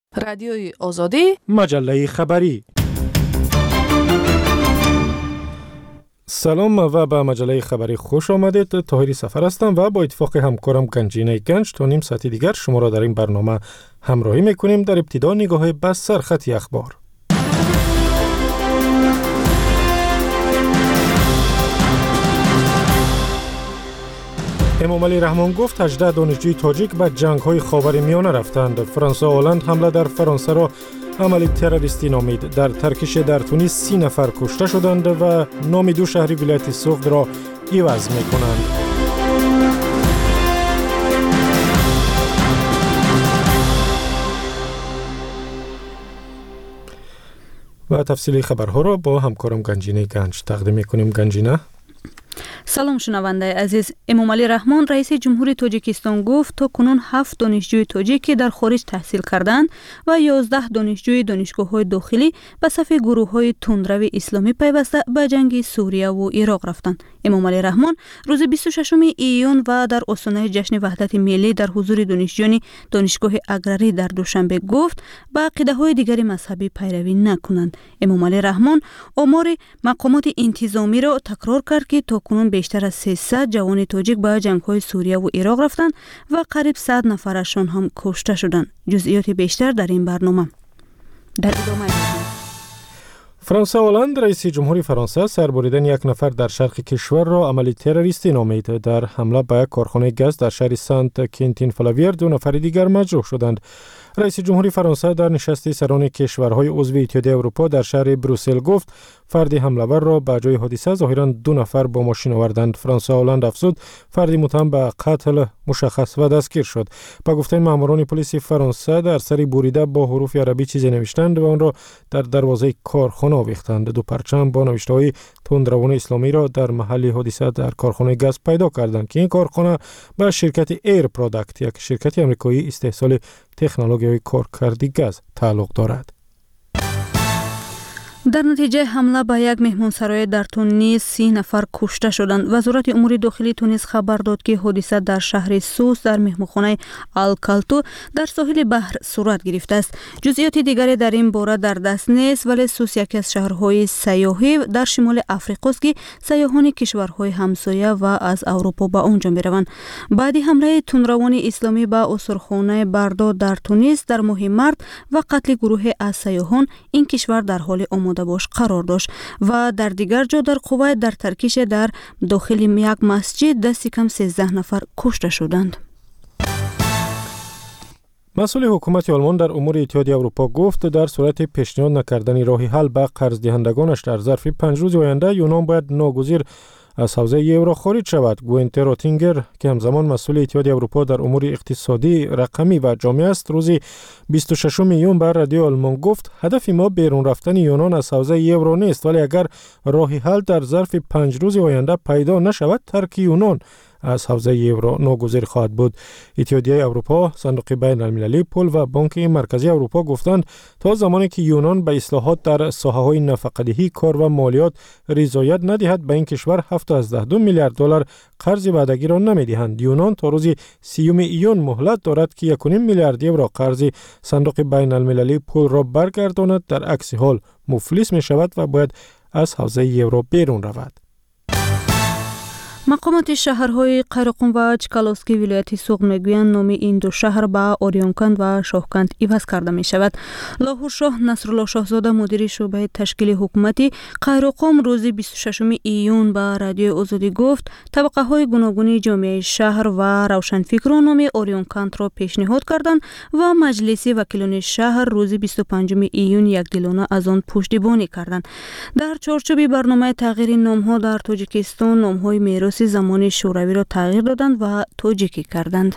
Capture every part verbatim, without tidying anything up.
رادیوی آزادی، مجله خبری. سلام و به مجله خبری خوش آمدید. طاهری سفر هستم و با اتفاق همکارم گنجینه گنج تا نیم ساعت دیگر شما را در این برنامه همراهی میکنیم. در ابتدا نگاه به سرخط اخبار. امامعلی رحمان گفت هجده دانشجوی تاجیک به جنگ‌های خاورمیانه رفتند. فرانسه و هلند حمله در فرانسه را عملی تروریستی نامید. در ترکیش در تونس سی نفر کشته شدند و نام دو شهری ولایت سوفت را عوض می‌کنند. و تفصیلی خبرها را با همکارم گنجینه گنج تقدیم می‌کنیم. گنجینه، سلام شنونده عزیز. امامعلی رحمان رئیس جمهوری تاجیکستان گفت تا کنون هفت دانشجوی تاجیک که در خارج تحصیل کردند و یازده دانشجوی دانشگاه‌های داخلی به صف گروه‌های تندرو اسلامی پیوسته به جنگ سوریه و عراق رفتند. امامعلی رحمان روز بیست و ششم ایون و در آستانه جشن وحدت ملی در حضور دانشجویان دانشگاه اگرری در دوشنبه گفت به عقیده‌های دیگر مذهبی پیروی نکنند. امامعلی رحمان آمار مقامات انتظامی را تکرار کرد که تا کنون بیشتر از سیصد جوان تاجیک به جنگ‌های سوریه و عراق رفتند و قریب صد نفرشان هم کشته شدند. جزئیات بیشتر در این برنامه. در ادامه فرانسه و هلند رئیس جمهوری فرانسه سربریدن یک نفر در شرق کشور را عملی تروریستی نامید. در حمله به یک کارخانه گاز در شهر سنت کینتین فلاویر دو نفر دیگر مجروح شدند. رئیس جمهوری فرانسه در نشست سران کشورهای عضو اتحادیه اروپا در شهر بروسل گفت فردی حمله‌ور را به جای حادثه ظاهراً دو نفر با ماشین آوردند. فرانسه و هلند افزود فردی متهم به قتل مشخص و دستگیر شد. با گفته ماموران پلیس فرانسه در سری بریده با حروف عربی چیزی نوشتند و آن را در دروازه کارخانه آویختند. دو پرچم با نوشته‌های تندروان اسلامی را در محل حادثه در کارخانه گاز پیدا کردند که این کارخانه به شرکت ایر پروداکت، یک شرکت آمریکایی استحصال تکنولوژی کارکردی گاز تعلق دارد. در نتیجه حمله به یک مهمانسرای در تونس سی نفر کشته شدند. وزارت امور داخلی تونس خبر داد که حادثه در شهر سوس در مهمانخانه الکالتو در ساحل بحر صورت گرفته است. جزئیات دیگری در این باره در دست نیست، ولی سوس یکی از شهرهای سیاحی در شمال افریقا است که سیاحان کشورهای همسایه و از اروپا به آنجا می‌روند. بعد حمله تندروان اسلامی به اسطورخانه بردار در تونس در ماه مارس و قتل گروه از سیاحان، این کشور در حال آماده باش قرار داشت و در دیگر جا در کویت در ترکیش در داخل یک مسجد دست کم سیزده نفر کشته شدند. مسئول حکومت آلمان در امور اتحادیه اروپا گفت در صورت پیشنهاد نکردن راه حل به قرض دهندگانش در ظرف پنج روز آینده یونان باید ناگزیر از حوزه یورو خارج شود. گوینتر راتینگر که همزمان مسئول اتحادیه اروپا در امور اقتصادی، رقمی و جامعه است، روز بیست و ششم ایون بر رادیو آلمان گفت هدف ما بیرون رفتن یونان از حوزه یورو نیست، ولی اگر راه حل در ظرف پنج روز آینده پیدا نشود ترک یونان از حوزه یورو ناگزیر خواهد بود. اتحادیه اروپا، صندوق بین المللی پول و بانک مرکزی اروپا گفتند تا زمانی که یونان به اصلاحات در ساحه‌های نفقه‌دهی، کار و مالیات رضایت ندهد به این کشور هفتصد و دو میلیارد دلار قرض بعدگی را نمی‌دهند. یونان تا روز سیوم ایون مهلت دارد که یک و نیم میلیارد یورو قرض صندوق بین المللی پول را برگرداند، در عکس حال مفلس می‌شود و باید از حوزه یورو بیرون رود. مقامات شهرهای قیرقوم و چکالوسکی ولایت سوغد میگویند نام این دو شهر به آریانکند و شاهکند عوض کرده می شود. لاهور شاه نصرالله شاهزاده مدیر شعبه تشکیل حکومتی قیرقوم روز بیست و ششم ایون به رادیو آزادی گفت طبقه های گوناگون جامعه شهر و روشنفکران نام آریانکند را پیشنهاد کردند و مجلس وکیلان شهر روز بیست و پنجم ایون یکدلانه از آن پشتیبانی کردند. در چارچوب برنامه تغییر نامها در تاجیکستان نامهای میراثی زمان شوروی را تغییر دادند و تاجیکی کردند.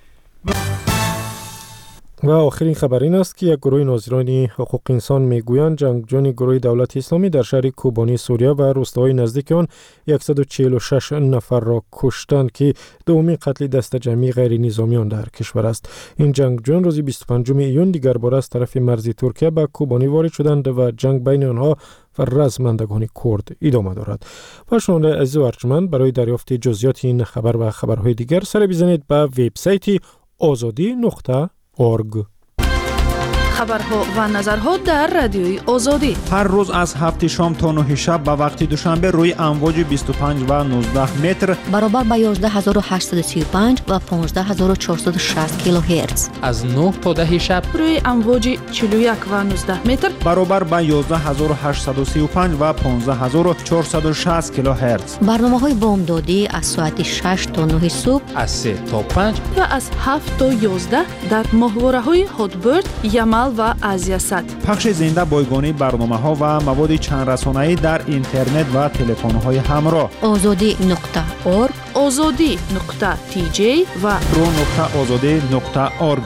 و آخرین خبر این است که یک گروه ناظران حقوق انسان میگویند جنگجویان گروه دولت اسلامی در شهر کوبانی سوریه و روستاهای نزدیک آن صد و چهل و شش نفر را کشتند که دومین قتل دست جمعی غیر نظامیان در کشور است. این جنگجویان روز بیست و پنجم ایون دیگر بار از طرف مرز ترکیه به کوبانی وارد شدند و جنگ بین آنها و رزمندگان کرد ادامه دارد. و شنونده عزیز و ارجمند، برای دریافت جزئیات این خبر و خبرهای دیگر سر بزنید به وبسایت آزادی نقطه اورگ. خبرها و نظرها در رادیوی آزادی. هر روز از هفت شام تا نه شب به وقت دوشنبه روی امواج بیست و پنج و نوزده متر برابر با یازده هزار و هشتصد و سی و پنج و پانزده هزار و چهارصد و شصت کیلوهرتز. از نه تا ده شب روی امواج چهل و یک و نوزده متر برابر با یازده هزار و هشتصد و سی و پنج و پانزده هزار و چهارصد و شصت کیلوهرتز. برنامه‌های بامدادی از ساعت شش تا نه صبح، از سه تا پنج و از هفت تا یازده در ماهواره‌های هاتبرد، یمل و آزیاست. پخش زنده بایگانی برنامه‌ها و مواد چند رسانه‌ای در اینترنت و تلفن‌های همراه. آزادی نقطه اورگ، آزادی نقطه تی جی و رو نقطه آزادی نقطه اورگ.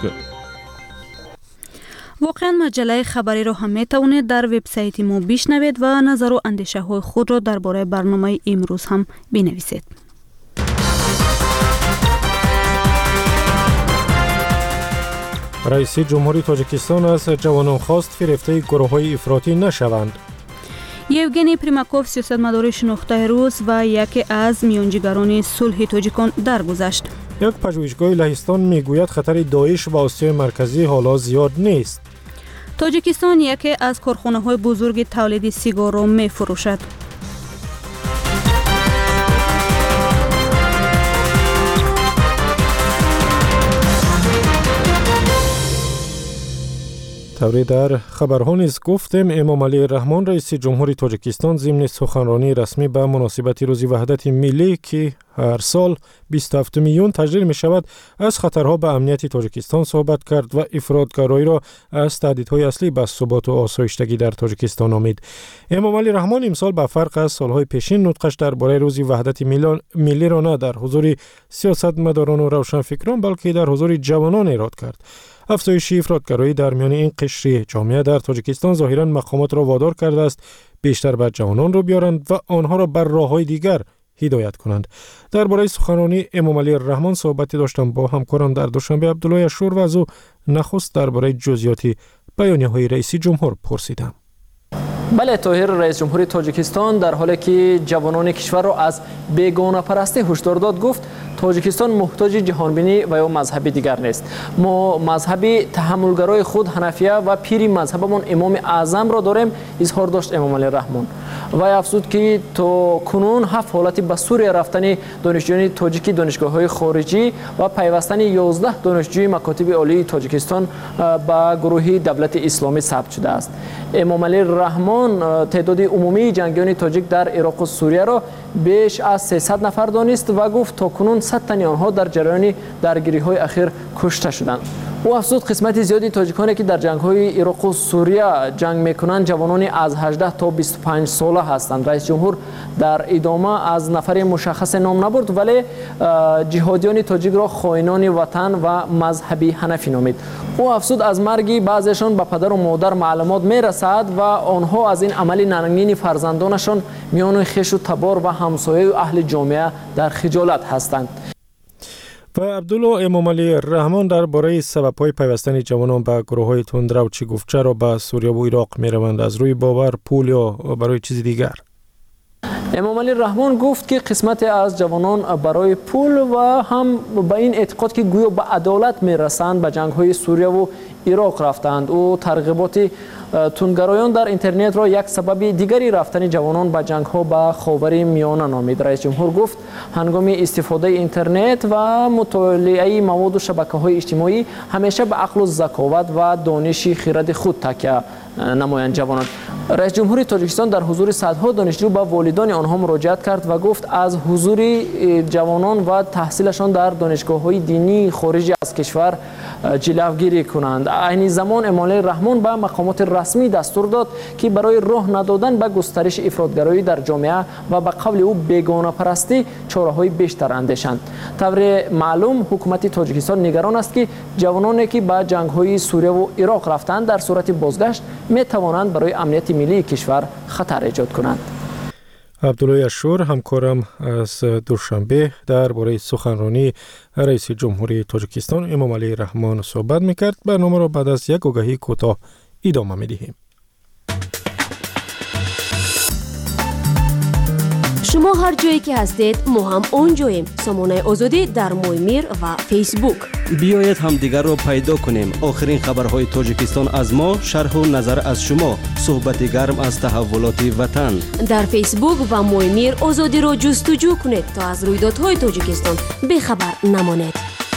واقعا مجله خبری را هم میتوانید در وبسایت ما بشنوید و نظر و اندیشه های خود را درباره برنامه امروز هم بنویسید. رئیس جمهوری تاجیکستان از جوانان خواست فریفته گروه‌های افراطی نشوند. یوگنی پریماکوف سیاستمدار شناخته روس و یکی از میانجیگران صلح تاجیکان درگذشت. یک پژوهشگاه لهستان میگوید خطر داعش و آسیای مرکزی حالا زیاد نیست. تاجیکستان یکی از کارخانه‌های بزرگ تولید سیگار را می‌فروشد. طوری در خبرها نیز گفتیم امام علی رحمان رئیس جمهوری تاجیکستان ضمن سخنرانی رسمی به مناسبت روز وحدت ملی که هر سال بیست و هفتم یون تجلیل می شود از خطرها به امنیت تاجیکستان صحبت کرد و افراطگرایی را از تهدیدهای اصلی به ثبات و آسایشتگی در تاجیکستان نامید. امام علی رحمان امسال به فرق از سالهای پیشین نطقش درباره روز وحدت ملی را نه در حضور سیاستمداران و روشنفکران بلکه در حضور جوانان ایراد کرد. افزایش افراطگرایی در میان این قشر جامعه در تاجیکستان ظاهراً مقامات را وادار کرده است بیشتر به جوانان رو بیارند و آنها را بر راه‌های دیگر هدایت کنند. درباره سخنرانی امام علی رحمان صحبتی داشتم با همکارم در دوشنبه عبدالله اشور و از او نخست درباره جزئیات بیانیه‌های رئیس جمهور پرسیدم. بله، طاهر رئیس جمهوری تاجیکستان در حالی که جوانان کشور را از بیگانه پرستی هشدار داد گفت تاجیکستان محتاج جهانبینی و یا مذهب دیگر نیست. ما مذهب تحملگرای خود حنفیه و پیری مذهبمون امام اعظم را داریم، اظهار داشت امام علی رحمان. و افزود که تا کنون هفت حالت به سوریه رفتن دانشجویان تاجیکی دانشگاه‌های خارجی و پیوستن یازده دانشجوی مکاتب عالی تاجیکستان به گروه دولت اسلامی ثبت شده است. امام علی رحمان تعداد عمومی جنگیان تاجیک در عراق و سوریه را بیش از سیصد نفر دانست و گفت تا کنون صد تن آنها در جریان درگیری‌های اخیر کشته شدند. او افزود قسمت زیادی تاجیکانی که در جنگ‌های عراق و سوریه جنگ می‌کنند جوانانی از هجده تا بیست و پنج ساله هستند. رئیس جمهور در ادامه از نفر مشخص نام نبرد ولی جهادیان تاجیک را خائنان وطن و مذهبی حنفی نامید. او افزود از مرگ بعضیشان به پدر و مادر معلومات می‌رسد و آنها از این عمل ننگین فرزندانشان میان خویش و تبار و همسایه و اهل جامعه در خجالت هستند. و عبدالله امام علی رحمان درباره سبب‌های پیوستن جوانان به گروه‌های تندرو چی گفت چرا به سوریه و عراق می‌روند؟ از روی باور، پول یا برای چیز دیگر؟ امام علی رحمان گفت که قسمت از جوانان برای پول و هم به این اعتقاد که گویا به عدالت میرسند به جنگ‌های سوریه و عراق رفتند. او ترغیبات تندگرایان در اینترنت را یک سبب دیگری رفتن جوانان به جنگ‌ها به خاور میانه نامید. رئیس جمهور گفت هنگام استفاده اینترنت و مطالعه مواد و شبکه‌های اجتماعی همیشه به عقل و ذکاوت و دانش خرد خود تکیه نمایند جوانان. رئیس جمهوری تاجیکستان در حضور صدها دانشجو به والدان آنها مراجعت کرد و گفت از حضور جوانان و تحصیلشان در دانشگاه‌های دینی خارج از کشور جلوگیری کنند. عین زمان امام علی رحمان به مقامات رسمی دستور داد که برای راه ندادن به گسترش افراطگرایی در جامعه و به قول او بیگانه پرستی چاره‌های بیشتر اندیشند. طور معلوم حکومت تاجیکستان نگران است که جوانانی که به جنگ‌های سوریه و عراق رفتند در صورت بازگشت می توانند برای امنیت ملی کشور خطر ایجاد کنند. عبدالله اشور همکارم از دوشنبه درباره سخنرانی رئیس جمهوری تاجیکستان امام علی رحمان صحبت می‌کرد. برنامه را بعد از یک آگهی کوتاه ادامه می‌دهیم. شما هر جایی که هستید ما هم اونجاییم. سامانه آزادی در مویمیر و فیسبوک. بیایید هم دیگر را پیدا کنیم. آخرین خبرهای تاجیکستان از ما، شرح و نظر از شما، صحبت گرم از تحولات وطن. در فیسبوک و مویمیر آزادی را جستجو کنید تا از رویدادهای تاجیکستان بخبر نمانید.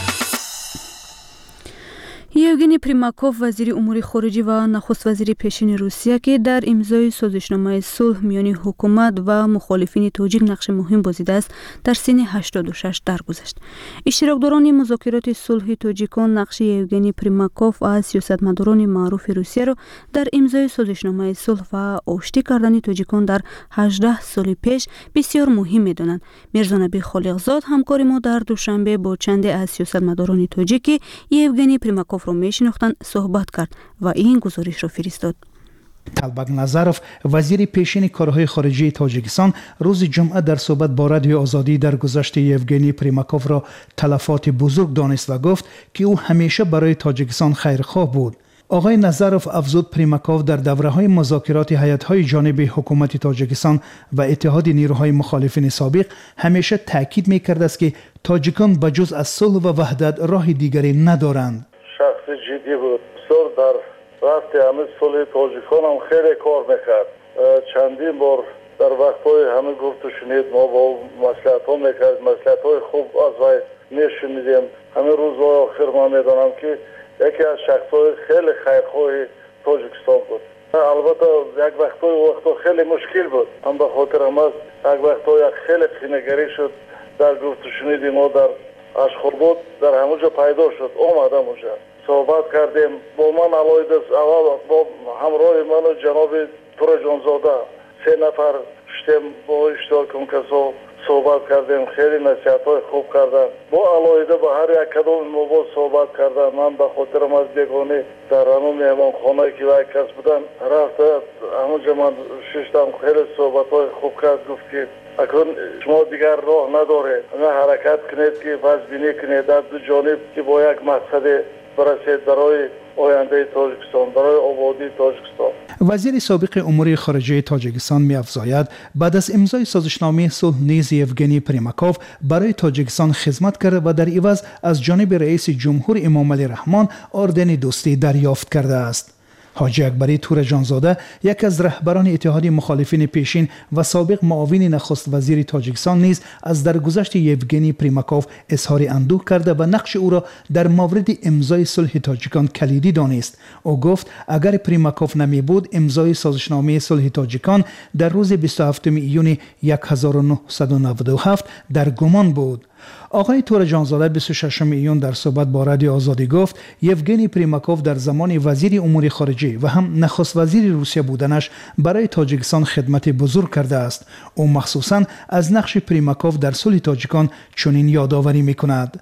یوگنی پریماکوف وزیر امور خارجه و نخست وزیر پیشین روسیه که در امضای سازشنامه صلح میان حکومت و مخالفین تاجیک نقش مهم بازیده است، در سن هشتاد و شش درگذشت. اشتراکداران مذاکرات صلح تاجیکان نقش یوگنی پریماکوف و سیاستمداران معروف روسیه را در امضای سازشنامه صلح و آشتی کردن تاجیکان در هجده سال پیش بسیار مهم می‌دانند. میرزا نبی خالقزاد همکار ما در دوشنبه با چند از سیاستمداران تاجیک یوگنی پریماکوف رو میشناختند صحبت کرد و این گزارش را فرستاد. طلبک نظروف وزیر پیشین کارهای خارجی تاجیکستان روز جمعه در صحبت با رادیو آزادی در گذشت یوگنی پریماکوف را تلفات بزرگ دانست و گفت که او همیشه برای تاجیکستان خیرخواه بود. آقای نظروف افزود پریماکوف در دوره‌های مذاکرات هیئت‌های جانبی حکومت تاجیکستان و اتحاد نیروهای مخالفین سابق همیشه تاکید می‌کرد است که تاجیکان بجز از صلح و وحدت راه دیگری ندارند. شخص جدی بود. بسیار در رفت همه صلح تاجیکان هم خیلی کار میکرد. چندین بار در وقتهای همه گفت و شنید ما با مصلحت ها میکرد، مصلحت های خوب از وی میشنیدیم. همه روزهای آخر ما میدانم که یکی از شخص های خیلی خیرخواه تاجیکستان بود. البته یک وقتهای وقتا خیلی مشکل بود، هم به خاطر هم است یک وقتهای خیلی خینه‌گری شد. در گفت و شنید ما در اشخوربود در همونجا پیدا شد، آمدم اونجا صحبت کردیم. با من علایده اول با همراه من و جناب تور جانزاده سه نفر شدیم با اشتراک اون کسا صحبت کردیم. خیلی نصیحت های خوب کردن. با علایده با هر یک کدوم ما با صحبت کردن. من به خاطرم از بیگانه در همون مهمان خانه که یک کس بودن رفته همونجا من ششتم. خیلی صحبت های خوب کرد. گفت که اکنون شما دیگر راه نداره، حرکت کنید که وزبینی کنید در دو جانب که با یک مقصد برسید برای آینده تاجیکستان، برای آبادی تاجیکستان. وزیر سابق امور خارجه تاجیکستان می‌افزاید بعد از امضای سازشنامه صلح نیز یوگنی پریماکوف برای تاجیکستان خدمت کرده و در عوض از جانب رئیس جمهور امامعلی رحمان اردن دوستی دریافت کرده است. حاجی اکبری تور جانزاده یک از رهبران اتحاد مخالفین پیشین و سابق معاون نخست وزیر تاجیکستان نیز از درگذشت یوگنی پریماکوف اظهار اندوه کرده و نقش او را در مورد امضای صلح تاجیکان کلیدی دانست. او گفت اگر پریماکوف نمی بود امضای سازشنامه صلح تاجیکان در روز بیست و هفتم ایون هزار و نهصد و نود و هفت در گمان بود. آقای تور جانزاده بیست و ششم ایون در صحبت با رادیو آزادی گفت یوگنی پریماکوف در زمان وزیر امور خارجه و هم نخست وزیر روسیه بودنش برای تاجیکستان خدمت بزرگ کرده است. او مخصوصاً از نقش پریماکوف در صلح تاجیکان چنین یادآوری می‌کند.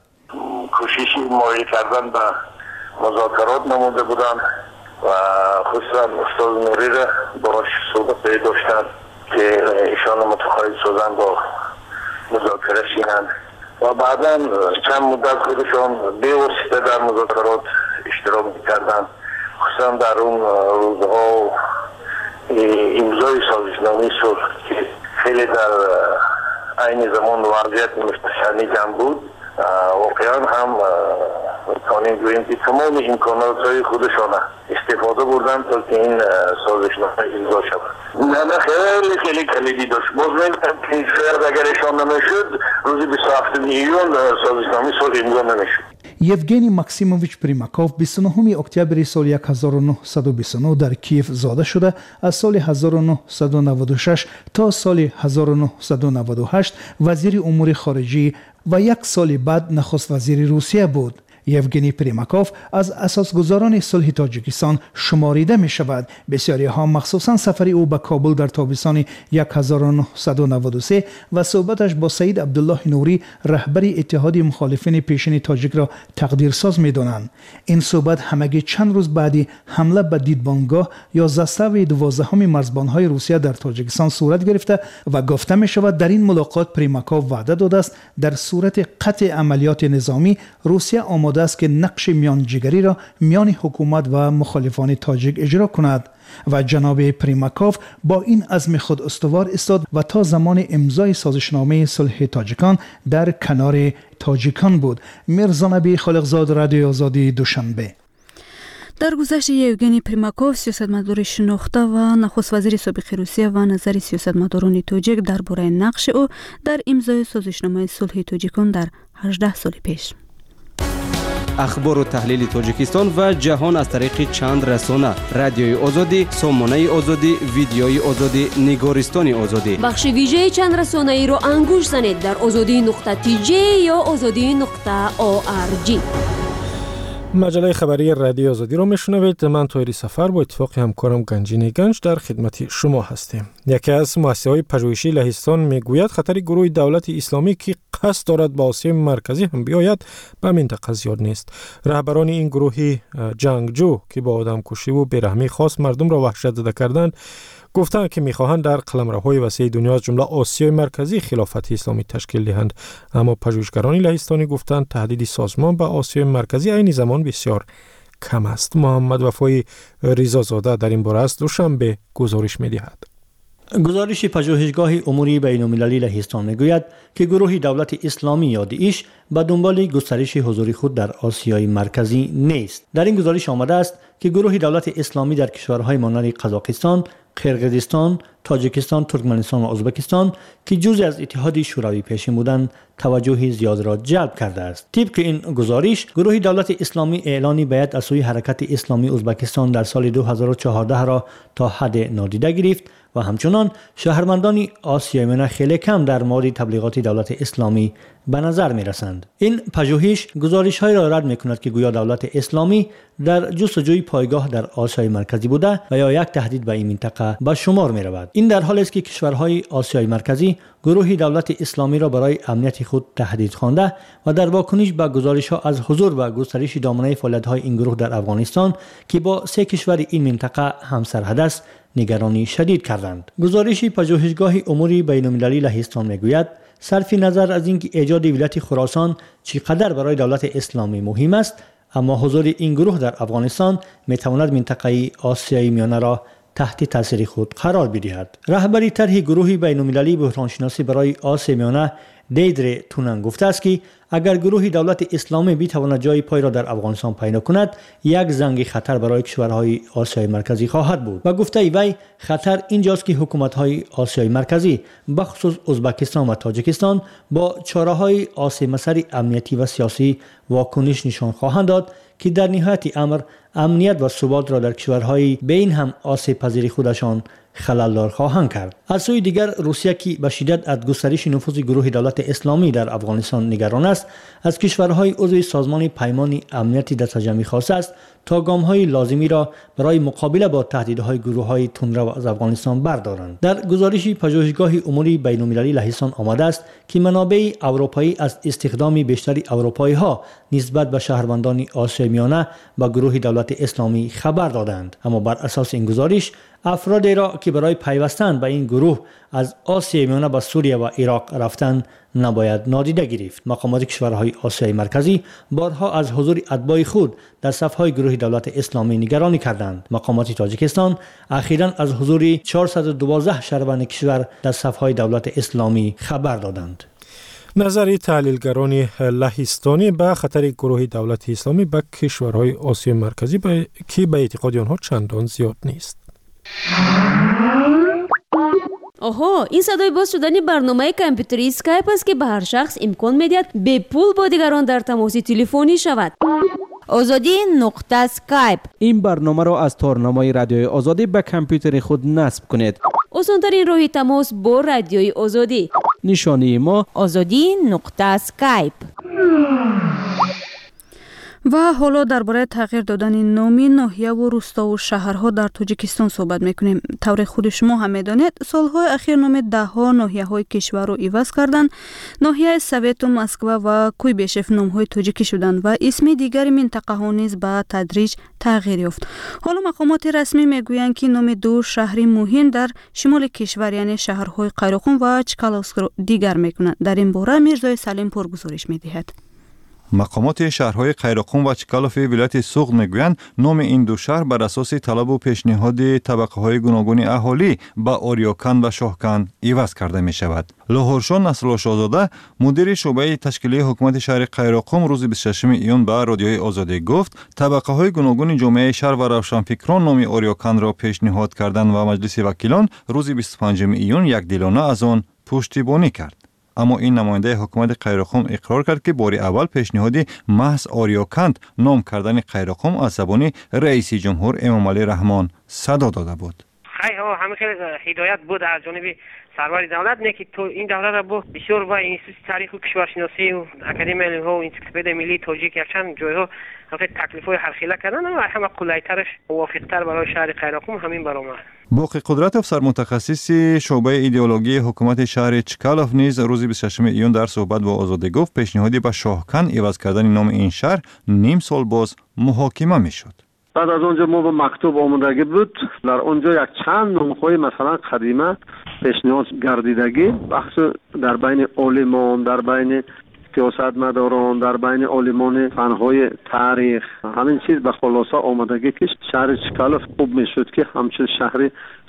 کوششی مایل کردن به مذاکرات نموده بودند و خصوصاً استاد نوری را باش صحبت داشتند که ایشان متقاعد شدند با مذاکره شدند و بعدا چند مدت خودشان به واسطه در مذاکرات اشتراک می‌کردند. خصوصا در اون روزها امضای سازشنامه صلح که خیلی در عین زمان وضعیت مستشنی هم بود، واقعا هم می‌توانیم بگوییم که تمام امکانات‌های خودشان استفاده بردن تا که این سازشنامه امضا شود. نه نه خیلی خیلی کلیدی داشت. باز می‌گم که شاید اگر ایشان نمیشد روز بیست و هفتم ایون سازشنامه صلح امضا نمیشد. یوگنی ماکسیموویچ پریماکوف بیست و نهم اکتبر سال هزار و نهصد و بیست و نه در کیف زاده شده. از سال هزار و نهصد و نود و شش تا سال هزار و نهصد و نود و هشت وزیر امور خارجه و یک سال بعد نخست وزیر روسیه بود. یوگنی پریماکوف از اساسگزاران صلح تاجیکستان شماریده می شود. بسیاری ها مخصوصا سفر او به کابل در تابستان هزار و نهصد و نود و سه و صحبتش با سید عبدالله نوری رهبر اتحاد مخالفین پیشین تاجیک را تقدیرساز می دانند. این صحبت همگی چند روز بعدی حمله به دیدبانگاه یا زستو دوازدهم مرزبانهای روسیه در تاجیکستان صورت گرفته و گفته می شود در این ملاقات پریماکوف وعده داده است در صورت قطع عملیات نظامی روسیه آماده آماده است که نقش میانجیگری را میان حکومت و مخالفان تاجیک اجرا کند و جناب پریماکوف با این عزم خود استوار ایستاد و تا زمان امضای سازشنامه صلح تاجیکان در کنار تاجیکان بود. میرزا نبی خالقزاد، رادیو آزادی، دوشنبه. در گذشته یوگنی پریماکوف سیاستمدار شناخته و نخست وزیر سابق روسیه و نظر سیاستمداران تاجیک درباره نقش او در امضای سازشنامه صلح تاجیکان در هجده سال پیش. اخبار و تحلیل تاجیکستان و جهان از طریق چند رسانه: رادیوی آزادی، سامانه آزادی، ویدیوی آزادی، نگارستان آزادی. بخش ویژه چند رسانه ای رو انگوش زنید در آزادی نقطه تی جی یا آزادی نقطه او آر جی. مجله خبری رادیو آزادی رو میشنوید. من طاهری سفر با اتفاق همکارم گنجینه گنج در خدمت شما هستیم. یکی از مؤسسه‌های پژوهشی لهستان میگوید خطر گروه دولت اسلامی که قصد دارد با آسیای مرکزی هم بیاید به منطقه زیاد نیست. رهبران این گروه جنگجو که با آدمکشی و بیرحمی خاص مردم را وحشت زده کردند گفتند که میخواهند در قلمروهای وسیع دنیا از جمله آسیای مرکزی خلافت اسلامی تشکیل دهند، اما پژوهشگران لهستانی گفتند تهدید سازمان به آسیای مرکزی عین زمان بسیار کم است. محمد وفای ریزازاده در این باره است دوشنبه گزارش میدهد. گزارش پژوهشگاه امور بین‌المللی لهستان میگوید که گروه دولت اسلامی یا داعش به دنبال گسترش حضور خود در آسیای مرکزی نیست. در این گزارش آمده است که گروه دولت اسلامی در کشورهای مانند قزاقستان، قرقیزستان، تاجیکستان، ترکمنستان و ازبکستان که جزء از اتحاد شوروی پیشین بودند توجه زیاد را جلب کرده است. طبق این گزارش گروه دولت اسلامی اعلان بیعت از سوی حرکت اسلامی ازبکستان در سال دو هزار و چهارده را تا حد نادیده گرفت و همچنان شهروندان آسیای میانه خیلی کم در مورد تبلیغات دولت اسلامی به نظر می رسند. این پژوهش گزارش‌های را رد می‌کند که گویا دولت اسلامی در جستجوی پایگاه در آسیای مرکزی بوده و یا یک تهدید به این منطقه به شمار می‌رود. این در حالی است که کشورهای آسیای مرکزی گروه دولت اسلامی را برای امنیت خود تهدید خوانده و در واکنش به گزارش‌ها از حضور و گسترش دامنه فعالیت‌های این گروه در افغانستان که با سه کشور این منطقه همسرحد است نگرانی شدید کردند. گزارش پژوهشگاه امور بین‌المللی لهستان میگوید صرف نظر از اینکه ایجاد ولایت خراسان چقدر برای دولت اسلامی مهم است، اما حضور این گروه در افغانستان میتواند منطقه آسیای میانه را تحت تاثیر خود قرار بدهد. رهبری طرح گروه بین‌المللی بحرانشناسی برای آسیای میانه دیدر تونن گفته است که اگر گروه دولت اسلامی بتواند جای پای را در افغانستان پیدا کند یک زنگ خطر برای کشورهای آسیای مرکزی خواهد بود و گفته وی خطر اینجاست که حکومت‌های آسیای مرکزی بخصوص ازبکستان و تاجیکستان با چاره‌های آسیای مسئله امنیتی و سیاسی واکنش نشان خواهند داد که در نهایت امر امنیت و ثبات را در کشورهای بین هم آسیب پذیری خودشان خلل‌دار خواهند کرد. از سوی دیگر روسیه که به شدت از گسترش نفوذ گروه دولت اسلامی در افغانستان نگران است، از کشورهای عضو سازمان پیمان امنیت دستجمعی خواسته است تا گام‌های لازمی را برای مقابله با تهدیدهای گروه‌های تندرو از افغانستان بردارند. در گزارش پژوهشگاه امور بین‌المللی لهستان آمده است که منابع اروپایی از استخدام بیشتر اروپایی‌ها نسبت به شهروندان آسیای میانه با گروه دولت اسلامی خبر دادند، اما بر اساس این گزارش افرادی را که برای پیوستن به این گروه از آسیای میانه به سوریه و عراق رفتند نباید نادیده گرفت. مقامات کشورهای آسیای مرکزی بارها از حضور اتباع خود در صف‌های گروه دولت اسلامی نگرانی کردند. مقامات تاجیکستان اخیراً از حضور چهارصد و دوازده شهروند کشور در صف‌های دولت اسلامی خبر دادند. نظری تحلیلگران لهستانی به خطر گروه دولت اسلامی به کشورهای آسیای مرکزی با... که به اعتقاد آنها چندان زیاد نیست. آها، این صدای باز شدن برنامه کامپیوتری اسکایپ است که به هر شخص امکان میدهد به پول با دیگران در تماس تلفنی شود. آزادی نقطه اسکایپ. این برنامه را از تارنمای رادیوی آزادی به کامپیوتر خود نصب کنید. آسان‌ترین راه تماس با رادیوی آزادی. نشانی ما آزادی نقطه اسکایپ. و حالا درباره تغییر دادن نام ناحیه و روستا و شهرها در تاجیکستان صحبت میکنیم. طور خود شما هم میدانید سالهای اخیر نام ده ها ناحیه های کشور رو عوض کردن. ناحیه سویت و مسکو و کویبشف نام های تاجیکی شدند و اسم دیگر منطقه ها نیز به تدریج تغییر یافت. حالا مقامات رسمی میگویند که نام دو شهری مهم در شمال کشور یعنی شهرهای قیروقون و چکالوسک رو دیگر میکنند. در این باره میرزای سلیم پور گزارش میدهد. مقامات شهرهای قیرقوم و چکالف ولایت سوغد میگویند نام این دو شهر بر اساس طلب و پیشنهاد طبقه‌های گوناگون اهالی با آریاکند و شاهکند عوض کرده می شود. لاهورشاه نصرالله شاهزاده مدیر شعبه تشکیلی حکومت شهر قیرقوم روز بیست و ششم ایون به رادیوی آزادی گفت طبقه‌های گوناگون جامعه شهر و روشنفکران نام آریاکند را پیشنهاد کردند و مجلس وکیلان روز بیست و پنجم ایون یک دلانه از آن پشتیبانی کرد. اما این نماینده حکومت قیرقوم اقرار کرد که بار اول پیشنهاد محض آریاکند نام کردن قیرقوم از زبان رئیس جمهور امامعلی رحمان صدا داده بود. خیلی همه خیلی هدایت بود از جانب سرور دولت نه که تو این دولت را با بسیار با انستیتوت تاریخ و کشورشناسی و اکادمی علم ها و انسیکلوپدیا ملی تاجیک چند جایها البته تکلیف‌های هرخیله کردن و همه قلایترش موافق‌تر برای شهر قیرقوم همین برآمد. باقی قدرت افسر متخصص شعبه ایدئولوژی حکومت شهر چکالف نیز روز بیست و ششم ایون در صحبت با آزادی گفت پیشنهادی به شاهکند عوض کردن نام این شهر نیم سال باز محاکمه میشد. بعد از اونجا ما به مکتوب آمدگی بود در اونجا یک چند نام‌های مثلا قدیمه پیشنهاد گردیدگی بحث در بین عالمان در بین سیاستمداران در بین عالمان فنهای تاریخ همین چیز به خلاصه آمدگی که شهر چکالف خوب میشد که همچون شهر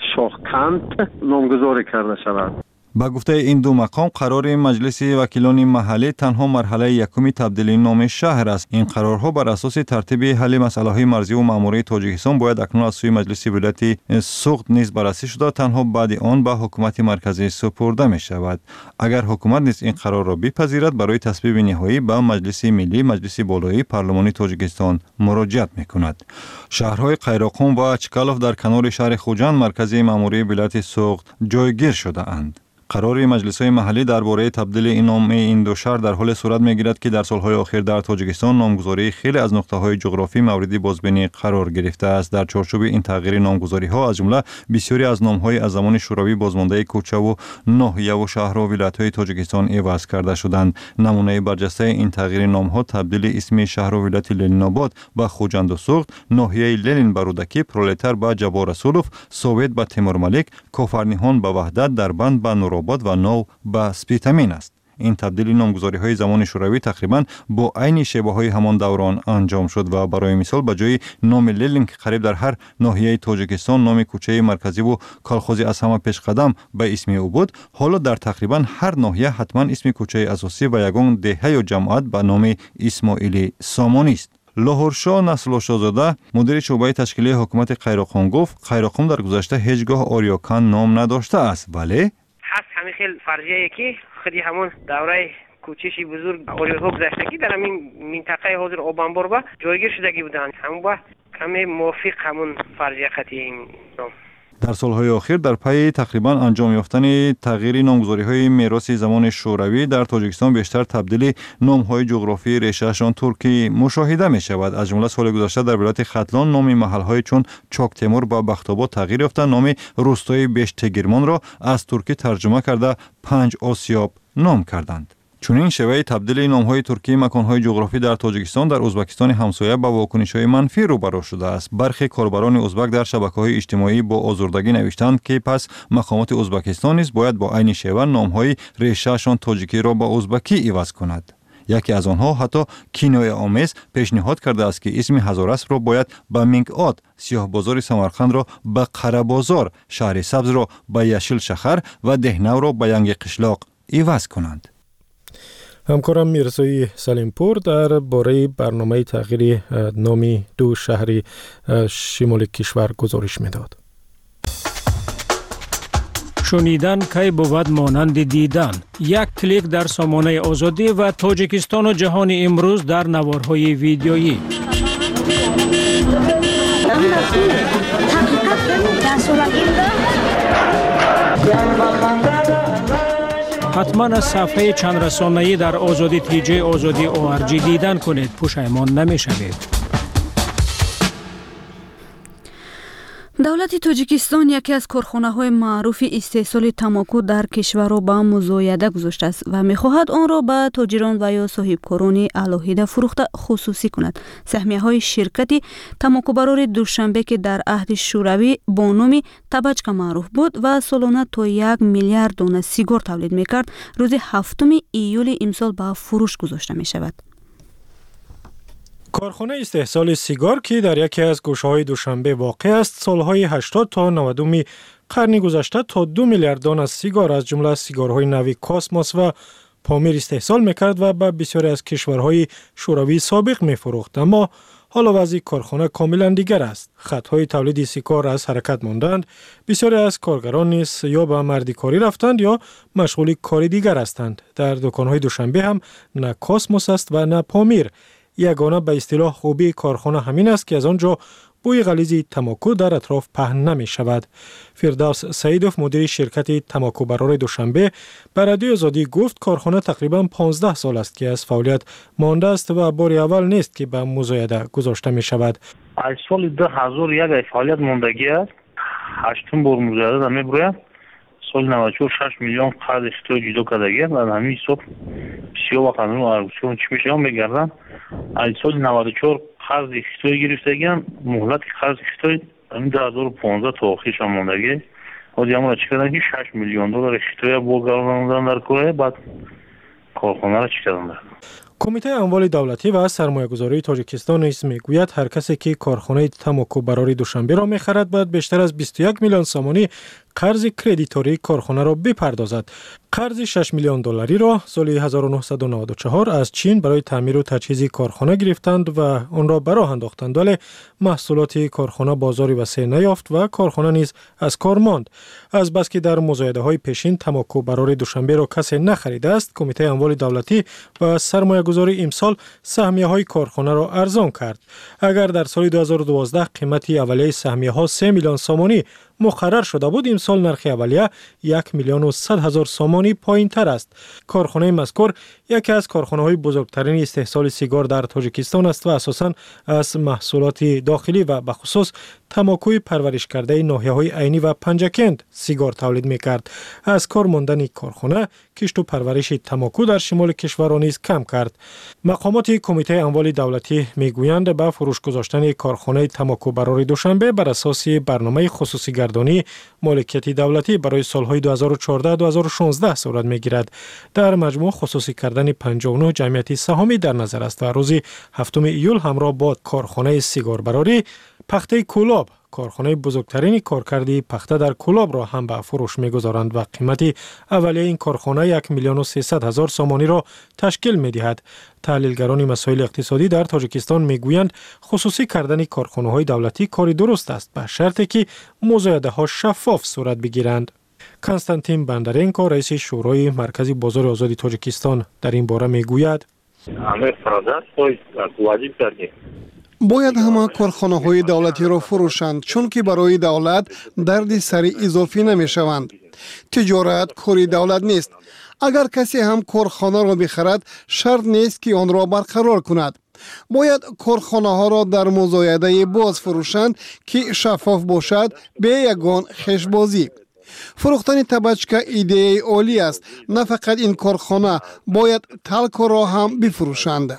شاهکند نامگذاری کرده شود. با گفته این دو مقام قرار مجلس وکیلان محلی تنها مرحله یکمی تبدیل نام شهر است. این قرارها بر اساس ترتیب حل مسائل مرزی و ماموری تاجیکستان باید اکنون از سوی مجلس ولایت سوغد نیز بررسی شده تنها بعد آن به حکومت مرکزی سپرده می شود. اگر حکومت نیز این قرار را بپذیرد برای تصویب نهایی به مجلس ملی مجلس بالایی پارلمانی تاجیکستان مراجعت می کند. شهرهای قیرقوم و چکالف در کنار شهر خوجند مرکزی ماموری ولایت سوغد جایگیر شده اند. قرار مجلس‌های محلی درباره تبدیل این نام این دو شهر در حال صورت می‌گیرد که در سال‌های اخیر در تاجیکستان نامگذاری خیلی از نقطه‌های جغرافی موردی بازبینی قرار گرفته است. در چارچوب این تغییر نامگذاری‌ها از جمله بسیاری از نام‌های از زمان شوروی بازمانده کوچه و ناحیه و شهر و ولایت‌های تاجیکستان عوض کرده شدند. نمونه برجسته این تغییر نام‌ها تبدیل اسم شهر و ولایت لنین‌آباد به خوجند و سوغد، ناحیه لنین به رودکی، پرولتر به جبار رسولوف، سوویت به تیمورملک، کافرنیهان به وحدت، دربند به نورآباد و نو به سپیتامین است. این تبدیل نامگذاری های زمان شوروی تقریبا با عین شیوه های همان دوران انجام شد و برای مثال به جای نام لنین که قریب در هر ناحیه تاجیکستان نام کوچه مرکزی و کالخوزی از همه پیش قدم به اسم او بود، حالا در تقریبا هر ناحیه حتما اسم کوچه اساسی و یگان دهه یا جماعت به نام اسماعیل سامانی است. لاهورشاه نصرالله شاهزاده مدیر شعبه تشکیلی حکومت قیرقوم گفت قیرقوم در گذشته هیچگاه آریاکند نام نداشته است ولی هست همین خیلی فرضیه که خودی همون دوره کوچشی بزرگ آریاها گذشتگی در همین منطقه حاضر آبانبار با جایگیر شدگی بودن همون با کمی موافق همون فرضیه خطی این نام. در سالهای اخیر در پی تقریبا انجام یافتن تغییر نامگذاری‌های میراث زمان شوروی در تاجیکستان بیشتر تبدیل نام‌های جغرافی ریشه‌شان ترکی مشاهده می‌شود. از جمله سال گذشته در ولایت ختلان نام محل‌های چون چاک تیمور با بخت‌آباد تغییر یافت، نام روستای بشتگیرمان را از ترکی ترجمه کرده پنج آسیاب نام کردند. چون این شیوه تبدیل نام‌های ترکی مکان‌های جغرافی در تاجیکستان در ازبکستان همسایه با واکنش‌های منفی روبرو شده است. برخی کاربران ازبک در شبکه‌های اجتماعی با آزردگی نوشتند که پس مقامات ازبکستان نیز باید با عین شیوه نام‌های ریشه‌شان تاجیکی را با ازبکی عوض کند. یکی از آنها حتی کینای آمیز پیشنهاد کرده است که اسم هزاراسپ را باید به منگعات، سیاه بازار سمرقند را به قره بازار، شهر سبز را به یشیل شخر و دهنو را به ینگ قشلاق عوض کنند. همکارم میرزایی سلیمپور در باره برنامه تغییر نام دو شهر شمال کشور گزارش میداد. شنیدن کی بود مانند دیدن. یک کلیک در سامانه آزادی و تاجیکستان و جهان امروز در نوارهای ویدیویی. حتما از صفحه چند رسانه‌ای در آزادی تیجی آزادی او آر جی دیدن کنید، پشیمان نمی‌شوید. دولت تاجیکستان یکی از کارخانه‌های معروف استحصال تماکو در کشور را به مزایده گذاشته است و می‌خواهد آن را به تاجران و یا صاحبکاران علاهیده فروخته خصوصی کند. سهمیه‌های شرکت تماکوبرار دوشنبه که در عهد شوروی با نام تبچکا معروف بود و سالانه تا یک میلیارد دانه سیگار تولید می‌کرد، روز هفتم ایول امسال به فروش گذاشته می‌شود. کارخانه استحصال سیگار که در یکی از گوشه‌های دوشنبه واقع است، سالهای هشتاد تا نود قرن گذشته تا دو میلیارد دانه از سیگار از جمله سیگارهای نوی کاسموس و پامیر استحصال میکرد و به بسیاری از کشورهای شوروی سابق میفروخت. اما حالا وضع کارخانه کاملا دیگر است. خطهای تولید سیگار از حرکت ماندند. بسیاری از کارگران نیز یا به مردیکاری رفتند یا مشغول کاری دیگر هستند. در دکانهای دوشنبه هم نه کاسموس است و نه پامیر. یگانه به اصطلاح خوبی کارخانه همین است که از آنجا بوی غلیظ تماکو در اطراف پهن نمی شود. فردوس سعیدوف مدیر شرکت تماکو برار دوشنبه به رادیو آزادی گفت کارخانه تقریبا پانزده سال است که از فعالیت مانده است و بار اول نیست که به مزایده گذاشته می شود. از سال دو هزار و یک فعالیت ماندگی است. هشتم بار مزایده می بروید. سال نود و چهار شش میلیون قرض اختیار جدا کردگی و همین حساب بسیار وقت همین ارزشون چی میشه هم میگردن. از سال نود و چهار قرض اختیار گرفتگی هم مهلت قرض اختیار همین دو هزار و پانزده تا آخرش هم ماندگی و دیگه همون چی کردن که شش میلیون دلار اختیار بگرداندن در کره بعد کارخانه را چی کردن در. کمیته اموال دولتی و سرمایه‌گذاری تاجیکستان نیز میگوید هر کسی که کارخانه تماکو برار دوشنبه را میخرد باید بیشتر از بیست و یک میلیون سامانی قرض کردیتوری کارخانه را بپردازد. قرض شش میلیون دلاری را سال هزار و نهصد و نود و چهار از چین برای تعمیر و تجهیز کارخانه گرفتند و آن را به راه انداختند، ولی محصولات کارخانه بازاری وسیع نیافت و کارخانه نیز از کار ماند. از بس که در مزایده‌های پیشین تماکو برار دوشنبه را کسی نخریده است، کمیته اموال دولتی و سرمایه‌گذاری امسال سهمیه‌های کارخانه را ارزان کرد. اگر در سال دو هزار و دوازده قیمت اولیه سهمیه‌ها سه میلیون سامانی مقرر شده بود، امسال نرخ اولیه یک میلیون و صد هزار سامانی پایین تر است. کارخانه مذکور یکی از کارخانه‌های بزرگترین استحصال سیگار در تاجیکستان است و اساساً از محصولات داخلی و به خصوص تماکوی پرورش کرده ناحیه‌های عینی و پنجکند سیگار تولید می‌کرد. از کار ماندن کارخانه کشت و پرورش تماکو در شمال کشور را نیز کم کرد. مقامات کمیته اموال دولتی میگویند به فروش گذاشتن کارخانه تماکو برار دوشنبه بر اساس برنامه خصوصی گردانی مالکیت دولتی برای سالهای دو هزار و چهارده تا دو هزار و شانزده صورت می‌گیرد. در مجموع خصوصی کردن پنجاه و نه جمعیت سهامی در نظر است و روز هفتم ایول همراه با کارخانه سیگار براری پخته کولاب، کارخانه بزرگترین کارکردی پخته در کولاب را هم به فروش می‌گذارند و قیمت اولیه این کارخانه یک میلیون و سیصد هزار سامانی را تشکیل می‌دهد. تحلیلگران مسائل اقتصادی در تاجیکستان می‌گویند خصوصی کردن کارخانه‌های دولتی کاری درست است به شرطی که مزایده‌ها شفاف صورت بگیرند. کنستانتین بندرینکو رئیس شورای مرکزی بازار آزادی تاجیکستان در این باره می‌گوید باید همه کارخانه های دولتی را فروشند چون که برای دولت درد سر اضافی نمی شوند. تجارت کاری دولت نیست. اگر کسی هم کارخانه را بخرد شرط نیست که آن را برقرار کند. باید کارخانه ها را در مزایده باز فروشند که شفاف باشد به یگان خشبازی. فروختن تبچکه ایده عالی است. نه فقط این کارخانه باید تلک را هم بفروشند.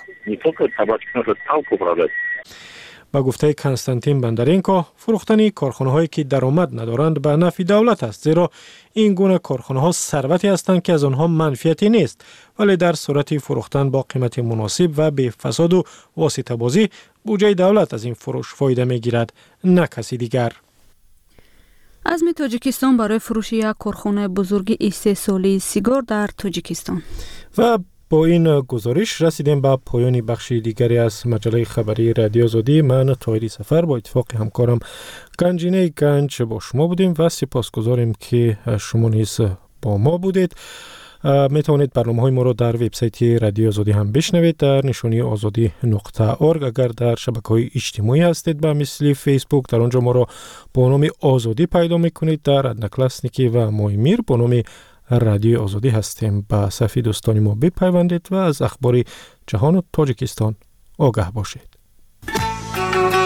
با گفته کنستانتین بندرینکو فروختن کارخانه‌هایی که درآمد ندارند به نفع دولت است، زیرا این گونه کارخانه‌ها ثروتی هستند که از آنها منفعتی نیست، ولی در صورت فروختن با قیمت مناسب و بی فساد و واسطه بازی بودجه دولت از این فروش فایده می‌گیرد، نه کسی دیگر. عزم تاجیکستان برای فروش یک کارخانه بزرگ استحصالی سیگار در تاجیکستان. و با این گزارش رسیدیم به پایان بخش دیگری از مجله خبری رادیو آزادی. من طاهری سفر با اتفاق همکارم گنجینه گنج با شما بودیم و سپاسگزاریم که شما نیز با ما بودید. می توانید برنامه های ما را در وبسایت رادیو آزادی هم بشنوید در نشانی آزادی نقطه ارگ. اگر در شبکه های اجتماعی هستید به مثل فیسبوک، در آنجا ما را با نام آزادی پیدا می کنید. در ادنکلاسنیکی و مایمیر با نام رادیو آزادی هستیم. به صفحه دوستانی ما بپیوندید و از اخبار جهان و تاجیکستان آگاه باشید.